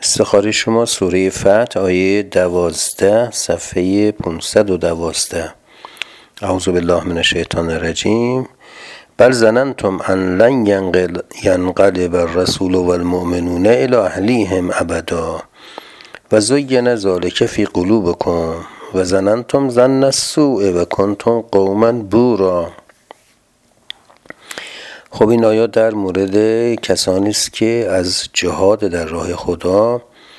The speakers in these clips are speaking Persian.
استخاره شما سوره فتح آیه 12 صفحه 512. اعوذ بالله من الشیطان الرجیم. بل ظننتم ان لن ینقلب الرسول والمؤمنون الی اهلیهم ابدا و زین ذلک فی قلوبکم و ظننتم ظن السوء و کنتم قوما بورا. خب این آیات در مورد کسانی است که از جهاد در راه خدا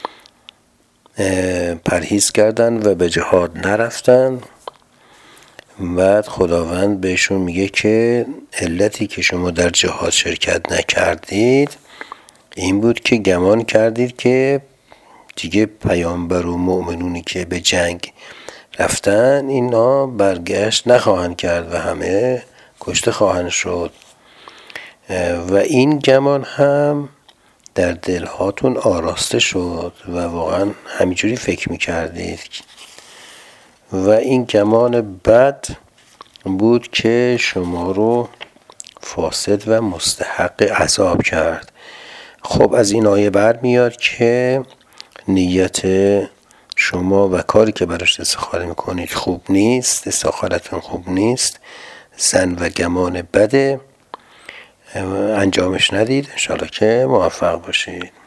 پرهیز کردند و به جهاد نرفتند. بعد خداوند بهشون میگه که علتی که شما در جهاد شرکت نکردید این بود که گمان کردید که دیگه پیامبر و مؤمنونی که به جنگ رفتن اینا برگشت نخواهند کرد و همه کشته خواهند شد و این گمان هم در دلهاتون آراسته شد و واقعا همینجوری فکر میکردید و این گمان بد بود که شما رو فاسد و مستحق عذاب کرد. خب از این آیه برمیاد که نیت شما و کاری که براش استخاره میکنید خوب نیست، استخارتون خوب نیست، ظن و گمان بده، انجامش ندید. انشاءالله که موفق باشید.